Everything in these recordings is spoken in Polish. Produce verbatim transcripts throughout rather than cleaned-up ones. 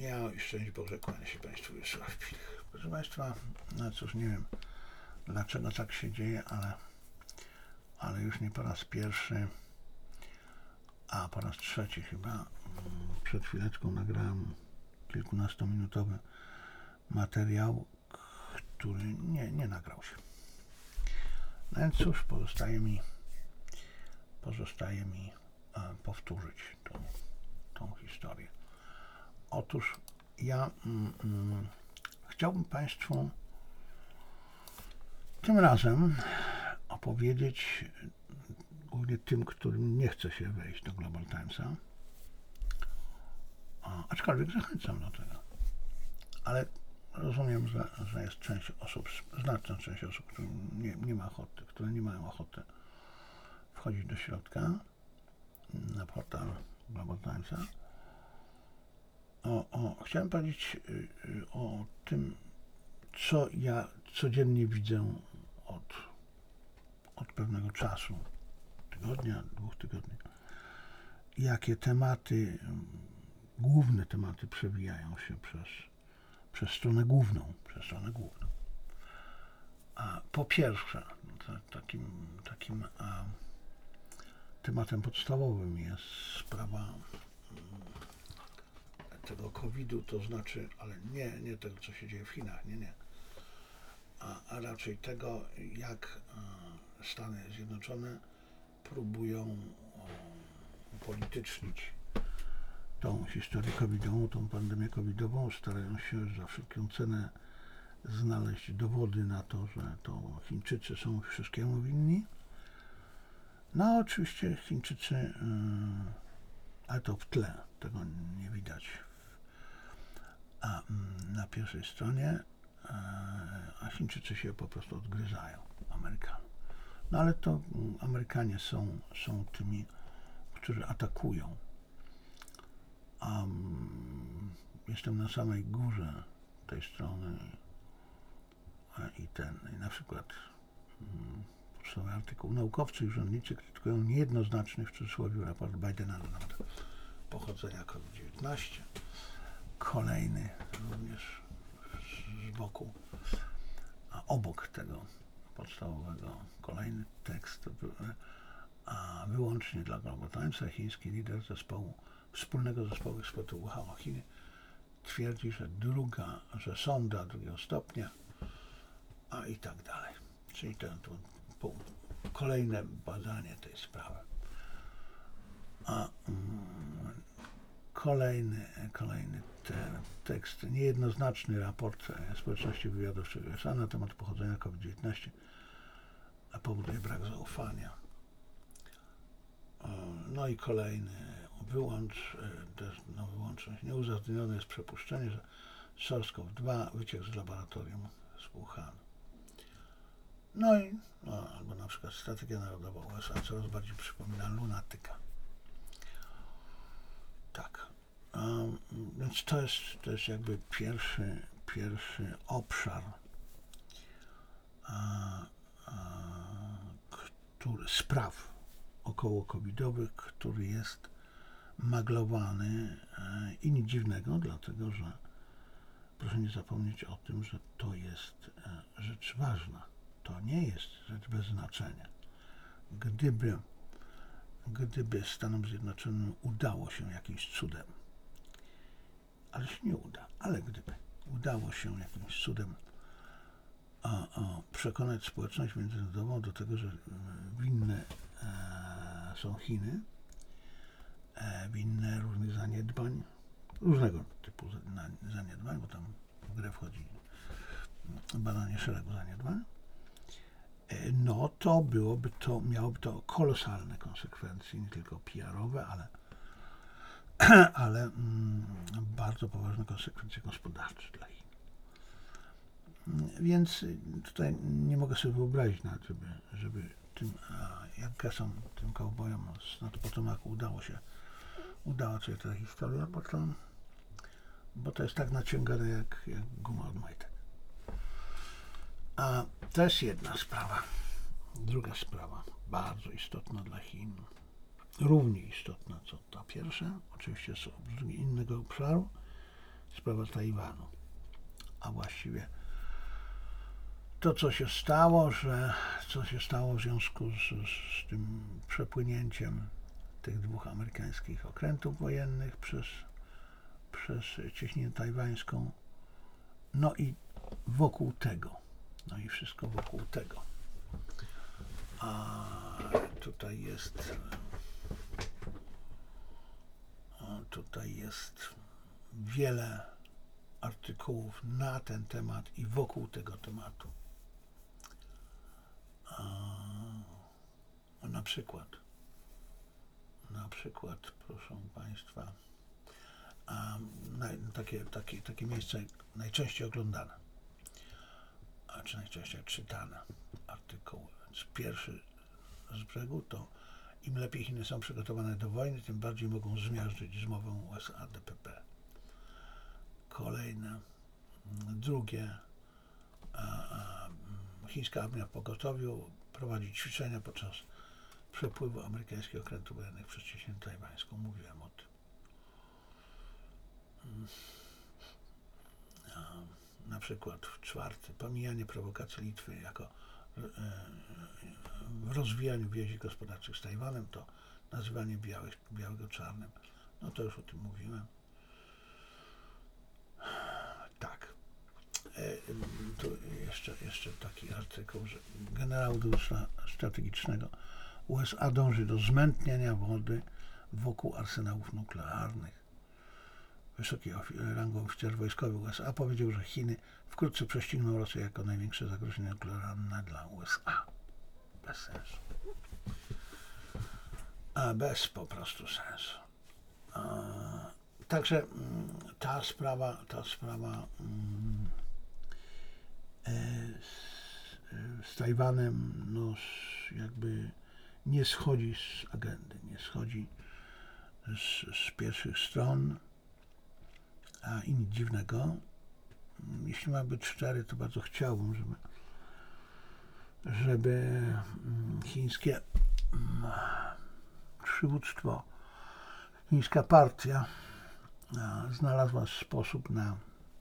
Ja i szczęść Boże, kłania się Państwu Wiesław Pilch. Proszę Państwa, no cóż, nie wiem dlaczego tak się dzieje, ale, ale już nie po raz pierwszy, a po raz trzeci chyba. Przed chwileczką nagrałem kilkunastominutowy materiał, który nie, nie nagrał się. No więc cóż, pozostaje mi, pozostaje mi e, powtórzyć tą, tą historię. Otóż ja mm, mm, chciałbym Państwu tym razem opowiedzieć, głównie tym, którym nie chce się wejść do Global Timesa, a, aczkolwiek zachęcam do tego. Ale rozumiem, że, że jest część osób, znaczna część osób, które nie, nie ma ochoty, które nie mają ochoty wchodzić do środka na portal Global Timesa. O, o, chciałem powiedzieć y, y, o tym, co ja codziennie widzę od, od pewnego czasu, tygodnia, dwóch tygodni, jakie tematy, główne tematy przewijają się przez, przez stronę główną, przez stronę główną. A po pierwsze, to, takim, takim a, tematem podstawowym jest sprawa tego kowida, to znaczy, ale nie, nie tego, co się dzieje w Chinach, nie, nie, a, a raczej tego, jak a, Stany Zjednoczone próbują o, upolitycznić tą historię covidową, tą pandemię covidową, starają się za wszelką cenę znaleźć dowody na to, że to Chińczycy są wszystkiemu winni. No oczywiście Chińczycy, yy, ale to w tle, tego nie widać a, na pierwszej stronie, yy, a Chińczycy się po prostu odgryzają Amerykanom. No ale to yy, Amerykanie są, są tymi, którzy atakują. Um, jestem na samej górze tej strony i ten, i na przykład um, podstawowy artykuł. Naukowcy i urzędnicy krytykują niejednoznaczny w cudzysłowie raport Bidena na temat pochodzenia COVID dziewiętnaście. Kolejny również z boku, a obok tego podstawowego kolejny tekst, a wyłącznie dla Global Timesa chiński lider zespołu Wspólnego Zespołu Ekspertów W H O Chiny twierdzi, że druga, że sonda drugiego stopnia, a i tak dalej. Czyli to, to, to kolejne badanie tej sprawy. A um, kolejny, kolejny ten tekst, niejednoznaczny raport społeczności wywiadowczej U S A na temat pochodzenia COVID dziewiętnaście powoduje brak zaufania. No i kolejny wyłącz, też no wyłączność, nieuzasadnione jest przypuszczenie, że SARS-CoV dwa wyciekł z laboratorium z Wuhanu. No i, no, albo na przykład strategia narodowa U S A coraz bardziej przypomina lunatyka. Tak. Um, więc to jest, to jest jakby pierwszy, pierwszy obszar, a, a, który, spraw około covidowych, który jest maglowany e, i nic dziwnego, dlatego że proszę nie zapomnieć o tym, że to jest e, rzecz ważna. To nie jest rzecz bez znaczenia. Gdyby, gdyby Stanom Zjednoczonym udało się jakimś cudem, ale się nie uda, ale gdyby udało się jakimś cudem a, a, przekonać społeczność międzynarodową do tego, że winne e, są Chiny, e, winne różnych zaniedbań, różnego typu zaniedbań, bo tam w grę wchodzi badanie szeregu zaniedbań, e, no to byłoby to, miałoby to kolosalne konsekwencje, nie tylko P R-owe, ale, ale mm, bardzo poważne konsekwencje gospodarcze dla Chin. Więc tutaj nie mogę sobie wyobrazić nawet, żeby, żeby tym, jak Gessom, tym cowboyom na to Potomacu udało się, udała się ta historia, bo to, bo to jest tak naciągane jak, jak guma od majtek. A to jest jedna sprawa. Druga sprawa, bardzo istotna dla Chin, równie istotna co ta pierwsza, oczywiście z innego obszaru, sprawa Tajwanu. A właściwie to, co się stało, że co się stało w związku z, z tym przepłynięciem tych dwóch amerykańskich okrętów wojennych przez, przez cieśninę tajwańską, no i wokół tego, no i wszystko wokół tego. A tutaj jest, tutaj jest wiele artykułów na ten temat i wokół tego tematu. A, na przykład, na przykład, proszę Państwa, a, na, takie, takie, takie miejsce najczęściej oglądane, a czy najczęściej czytane artykuły. Więc pierwszy z brzegu to im lepiej Chiny są przygotowane do wojny, tym bardziej mogą zmiażdżyć zmowę U S A D P P. Kolejne, drugie, a, a, chińska armia w pogotowiu prowadzi ćwiczenia podczas przepływu amerykańskich okrętów wojennych przez cieśninę tajwańską. Mówiłem o tym. A, na przykład w czwarty, pomijanie prowokacji Litwy jako w rozwijaniu więzi gospodarczych z Tajwanem, to nazywanie białych, białego czarnym. No to już o tym mówiłem. Tak. E, tu jeszcze, jeszcze taki artykuł, że generał dowództwa strategicznego U S A dąży do zmętnienia wody wokół arsenałów nuklearnych. Wysoki rangą oficer wojskowy U S A powiedział, że Chiny wkrótce prześcigną Rosję jako największe zagrożenie nuklearne dla U S A. Bez sensu. A bez po prostu sensu. A, także ta sprawa, ta sprawa mm, z, z Tajwanem no, jakby nie schodzi z agendy, nie schodzi z, z pierwszych stron, a i nic dziwnego. Jeśli ma być szczery, to bardzo chciałbym, żeby, żeby chińskie przywództwo, chińska partia znalazła sposób na,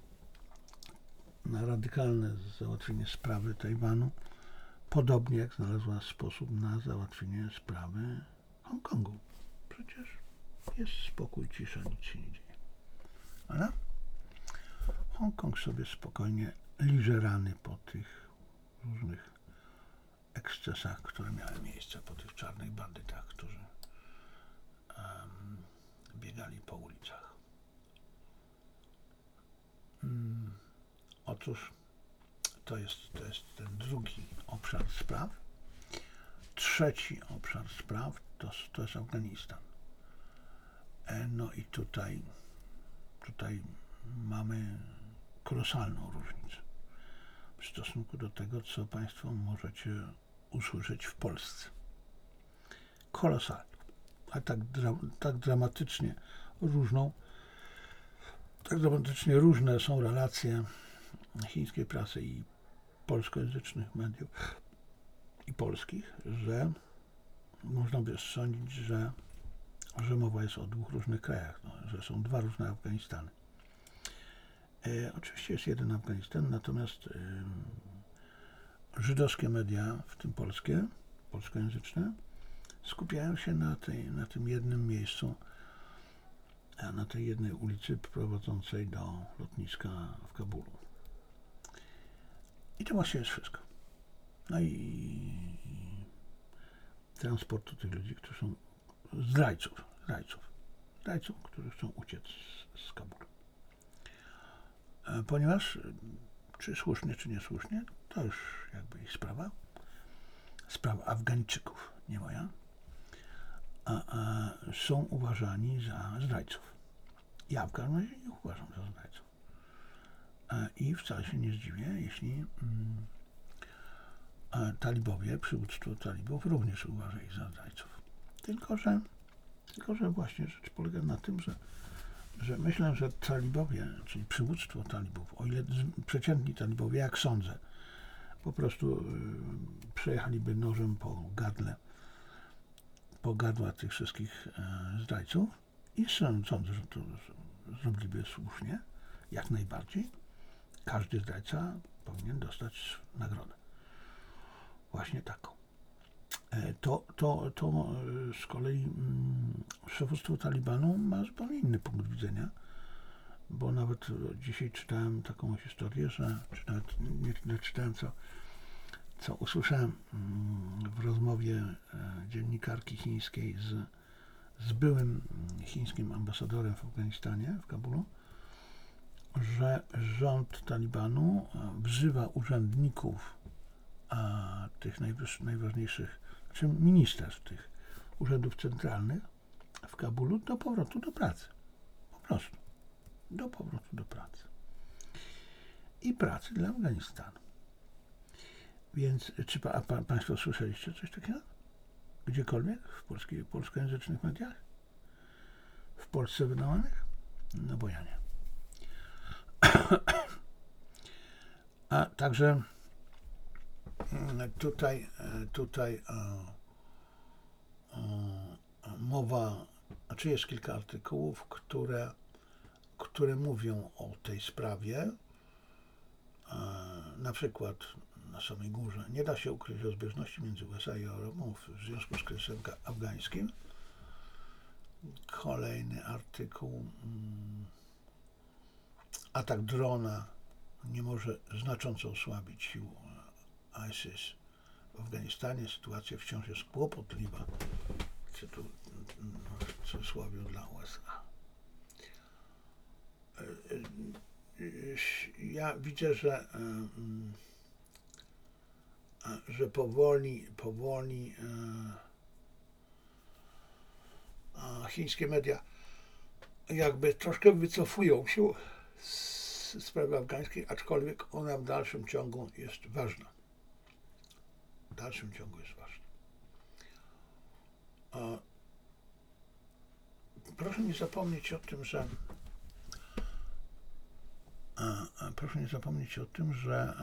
na radykalne załatwienie sprawy Tajwanu, podobnie jak znalazła sposób na załatwienie sprawy Hongkongu. Przecież jest spokój, cisza, nic się nie dzieje. Ale Hongkong sobie spokojnie liże rany po tych różnych ekscesach, które miały miejsce, po tych czarnych bandytach, którzy um, biegali po ulicach. Hmm. Otóż to jest, to jest ten drugi obszar spraw. Trzeci obszar spraw to, to jest Afganistan. E, no i tutaj, tutaj mamy kolosalną różnicę w stosunku do tego, co Państwo możecie usłyszeć w Polsce. Kolosalną, a tak, dra, tak dramatycznie różną, tak dramatycznie różne są relacje chińskiej prasy i polskojęzycznych mediów i polskich, że można by sądzić, że, że mowa jest o dwóch różnych krajach, no, że są dwa różne Afganistany. E, oczywiście jest jeden Afganistan, natomiast e, żydowskie media, w tym polskie, polskojęzyczne, skupiają się na, tej, na tym jednym miejscu, a na tej jednej ulicy prowadzącej do lotniska w Kabulu. I to właśnie jest wszystko. No i, i transportu tych ludzi, którzy są zdrajców, zdrajców, zdrajców, którzy chcą uciec z, z Kabulu. Ponieważ, czy słusznie, czy niesłusznie, to już jakby ich sprawa, sprawa Afgańczyków, nie moja, a, a są uważani za zdrajców. Ja w każdym razie ich uważam za zdrajców. A, I wcale się nie zdziwię, jeśli mm, a talibowie, przywództwo talibów również uważa ich za zdrajców. Tylko, że, tylko, że właśnie rzecz polega na tym, że że myślę, że talibowie, czyli przywództwo talibów, o ile przeciętni talibowie, jak sądzę, po prostu y, przejechaliby nożem po gardle, po gardła tych wszystkich e, zdrajców i sądzę, że to zrobiliby słusznie jak najbardziej. Każdy zdrajca powinien dostać nagrodę. Właśnie taką. To, to, to z kolei mm, szefostwo Talibanu ma zupełnie inny punkt widzenia, bo nawet dzisiaj czytałem taką historię, że, czy nawet nie tyle czytałem, co, co usłyszałem w rozmowie dziennikarki chińskiej z, z byłym chińskim ambasadorem w Afganistanie, w Kabulu, że rząd Talibanu wzywa urzędników a, tych najważniejszych, czy ministerstw tych urzędów centralnych w Kabulu do powrotu do pracy. Po prostu. Do powrotu do pracy. I pracy dla Afganistanu. Więc czy pa, a pa, Państwo słyszeliście coś takiego? Gdziekolwiek? W polskich, polskojęzycznych mediach? W Polsce wydawanych? No bo ja nie. A także tutaj, tutaj a, a, mowa, znaczy jest kilka artykułów, które, które mówią o tej sprawie. Na przykład na samej górze nie da się ukryć rozbieżności między U S A i Europą w związku z kryzysem afgańskim. Kolejny artykuł. Atak drona nie może znacząco osłabić sił ISIS w Afganistanie. Sytuacja wciąż jest kłopotliwa. Cytu, w cudzysłowie dla U S A. Ja widzę, że, że powoli, powoli chińskie media jakby troszkę wycofują się z sprawy afgańskiej, aczkolwiek ona w dalszym ciągu jest ważna. W dalszym ciągu jest ważna. Proszę nie zapomnieć o tym, że Proszę nie zapomnieć o tym, że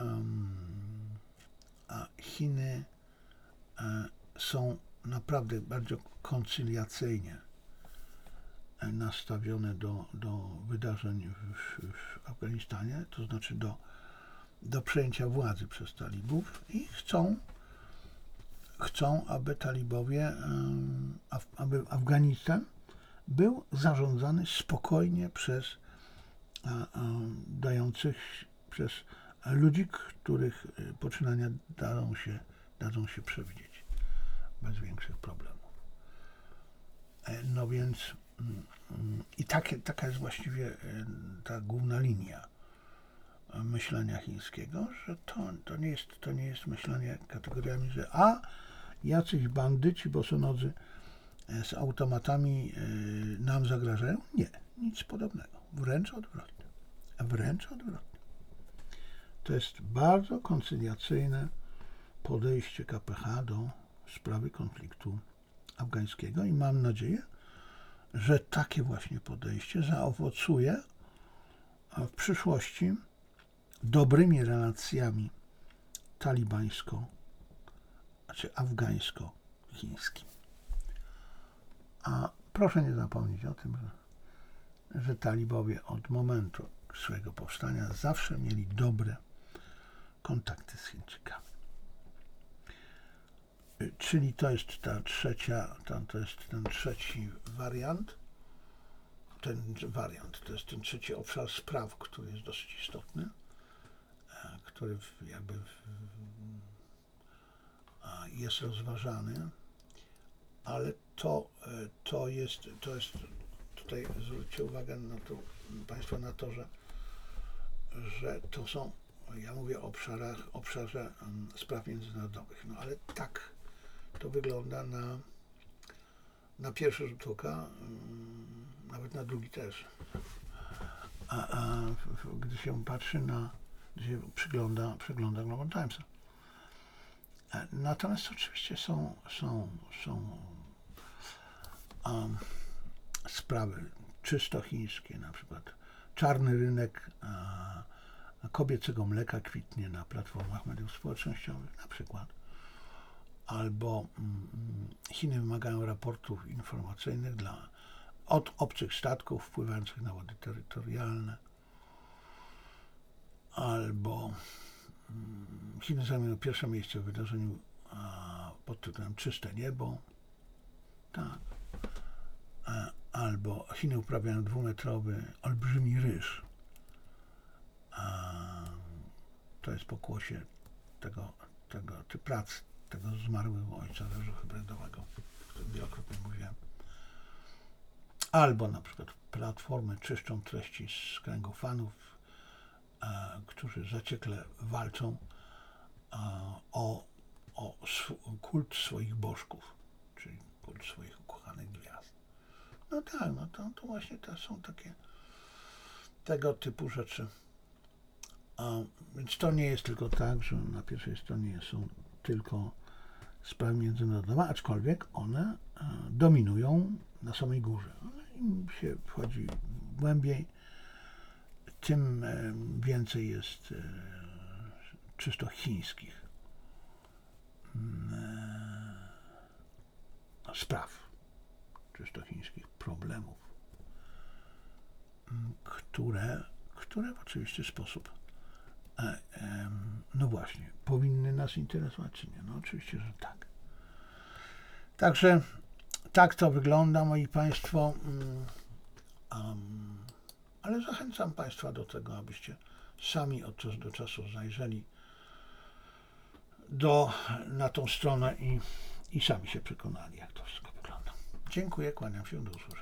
Chiny są naprawdę bardzo koncyliacyjnie nastawione do, do wydarzeń w, w Afganistanie, to znaczy do, do przejęcia władzy przez talibów i chcą, chcą, aby talibowie, aby Afganistan był zarządzany spokojnie przez A, a, dających przez ludzi, których poczynania dadzą się, dadzą się przewidzieć bez większych problemów. No więc i takie, taka jest właściwie ta główna linia myślenia chińskiego, że to, to, nie jest, to nie jest myślenie kategoriami, że a jacyś bandyci bosonodzy z automatami nam zagrażają. Nie, nic podobnego. Wręcz odwrotnie. Wręcz odwrotnie. To jest bardzo koncyliacyjne podejście K P H do sprawy konfliktu afgańskiego i mam nadzieję, że takie właśnie podejście zaowocuje w przyszłości dobrymi relacjami talibańsko, znaczy afgańsko-chińskimi. A proszę nie zapomnieć o tym, że że talibowie od momentu swojego powstania zawsze mieli dobre kontakty z Chińczykami. Czyli to jest ta trzecia, to, to jest ten trzeci wariant, ten wariant, to jest ten trzeci obszar spraw, który jest dosyć istotny, który jakby jest rozważany, ale to, to jest, to jest tutaj zwróćcie uwagę na to, Państwo na to, że, że to są, ja mówię o obszarach, obszarze um, spraw międzynarodowych, no ale tak to wygląda na, na pierwszy rzut oka, um, nawet na drugi też. A, a w, w, gdy się patrzy na, gdy się przygląda, przygląda Global Timesa. Natomiast oczywiście są, są, są um, sprawy czysto chińskie, na przykład czarny rynek a, a kobiecego mleka kwitnie na platformach mediów społecznościowych, na przykład. Albo mm, Chiny wymagają raportów informacyjnych dla, od obcych statków wpływających na wody terytorialne. albo mm, Chiny zajmują pierwsze miejsce w wydarzeniu a, pod tytułem Czyste niebo, tak, a, albo Chiny uprawiają dwumetrowy, olbrzymi ryż. A, to jest pokłosie tego, tego ty prac tego zmarłego ojca ryżu hybrydowego, o którym wielokrotnie mówiłem. Albo na przykład platformy czyszczą treści z kręgu fanów, e, którzy zaciekle walczą e, o, o sw- kult swoich bożków, czyli kult swoich ukochanych gwiazd. No tak, no to, to właśnie to są takie tego typu rzeczy. A, więc to nie jest tylko tak, że na pierwszej stronie są tylko sprawy międzynarodowe, aczkolwiek one e, dominują na samej górze. Im się wchodzi głębiej, tym e, więcej jest e, czysto chińskich e, spraw, czysto chińskich problemów, które, które w oczywisty sposób e, e, no właśnie, powinny nas interesować, czy nie? No oczywiście, że tak. Także tak to wygląda, moi Państwo. Um, ale zachęcam Państwa do tego, abyście sami od czasu do czasu zajrzeli do, na tą stronę i, i sami się przekonali, jak to wszystko wygląda. Dziękuję, kłaniam się, do usłyszenia.